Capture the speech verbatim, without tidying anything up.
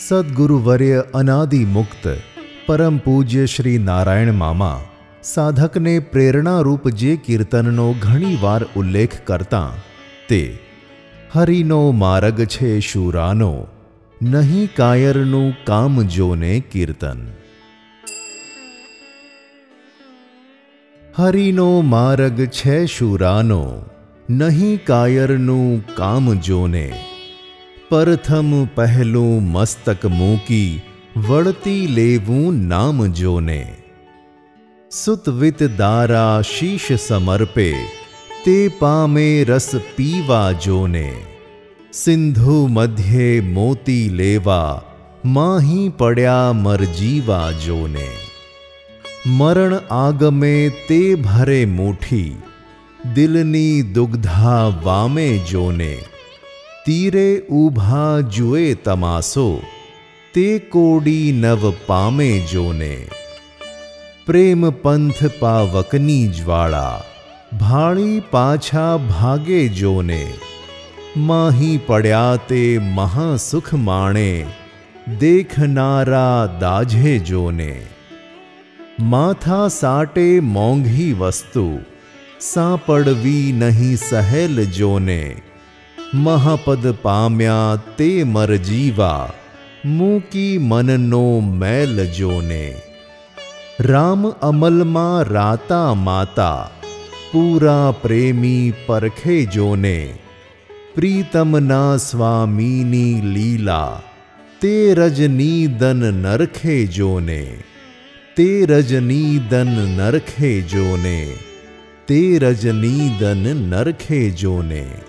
सद्गुरुवर्य अनादि मुक्त परम पूज्य श्री नारायण मामा સાધકને પ્રેરણારૂપ જે કીર્તનનો ઘણીવાર ઉલ્લેખ કરતા તે હરિનો માર્ગ છે શૂરાનો, નહીં કાયરનું કામ જોને કીર્તન. હરિનો માર્ગ છે શૂરાનો, નહીં કાયરનું કામ જોને. પ્રથમ પહેલું મસ્તક મૂકી વળતી લેવું નામ જોને. सुतवित दारा शीश समर्पे ते पामे रस पीवा जोने. सिंधु मध्य मोती लेवा माही पड्या मर जीवा जोने. मरण आगमे ते भरे मुठी दिलनी दुग्धा वामे जोने. तीरे ऊभा जुए तमासो ते कोडी नव पामे जोने. प्रेम पंथ पावकनी ज्वाला भाड़ी पाछा भागे जोने. माही पड्या ते महासुख माणे देखनारा दाझे जोने. माथा साटे मोंघी वस्तु सांपड़वी नहीं सहेल जोने. महापद पाम्या ते मर जीवा मूकी मननो मैल जोने. राम अमल मां राता माता पूरा प्रेमी परखे जोने. प्रीतम ना स्वामीनी लीला ते रजनी दन नरखे जोने. ते रजनी दन नरखे जोने. ते रजनी दन नरखे जोने.